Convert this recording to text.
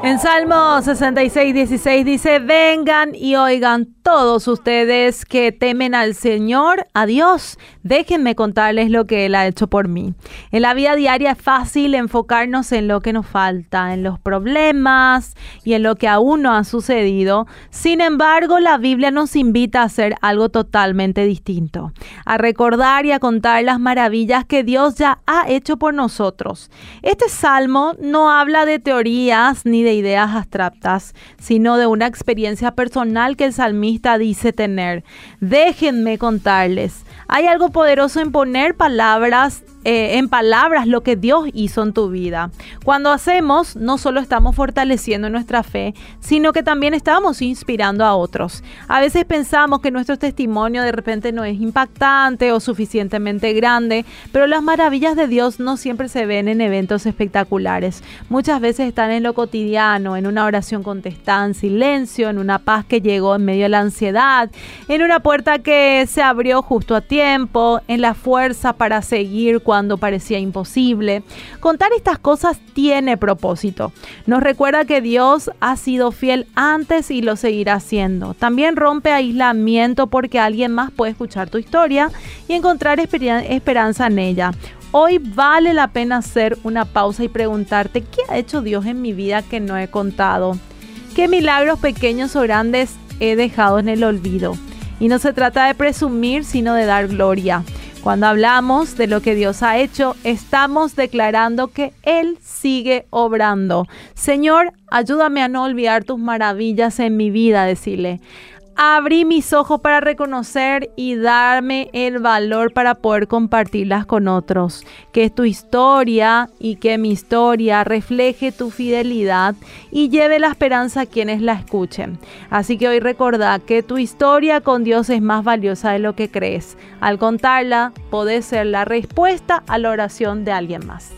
En Salmo 66:16 dice: vengan y oigan todos ustedes que temen al Señor, a Dios. Déjenme contarles lo que Él ha hecho por mí. En la vida diaria es fácil enfocarnos en lo que nos falta, en los problemas y en lo que aún no ha sucedido. Sin embargo, la Biblia nos invita a hacer algo totalmente distinto, a recordar y a contar las maravillas que Dios ya ha hecho por nosotros. Este salmo no habla de teorías ni de ideas abstractas, sino de una experiencia personal que el salmista dice tener. Déjenme contarles. Hay algo poderoso en poner en palabras lo que Dios hizo en tu vida. Cuando hacemos, no solo estamos fortaleciendo nuestra fe, sino que también estamos inspirando a otros. A veces pensamos que nuestro testimonio de repente no es impactante o suficientemente grande, pero las maravillas de Dios no siempre se ven en eventos espectaculares. Muchas veces están en lo cotidiano, en una oración contestada en silencio, en una paz que llegó en medio de la ansiedad, en una puerta que se abrió justo a tiempo, en la fuerza para seguir cuando parecía imposible. Contar estas cosas tiene propósito. Nos recuerda que Dios ha sido fiel antes y lo seguirá haciendo. También rompe aislamiento porque alguien más puede escuchar tu historia y encontrar esperanza en ella. Hoy vale la pena hacer una pausa y preguntarte: ¿qué ha hecho Dios en mi vida que no he contado? ¿Qué milagros pequeños o grandes he dejado en el olvido? Y no se trata de presumir, sino de dar gloria. Cuando hablamos de lo que Dios ha hecho, estamos declarando que Él sigue obrando. Señor, ayúdame a no olvidar tus maravillas en mi vida, decirle. Abrí mis ojos para reconocer y darme el valor para poder compartirlas con otros. Que tu historia y que mi historia refleje tu fidelidad y lleve la esperanza a quienes la escuchen. Así que hoy recordá que tu historia con Dios es más valiosa de lo que crees. Al contarla, podés ser la respuesta a la oración de alguien más.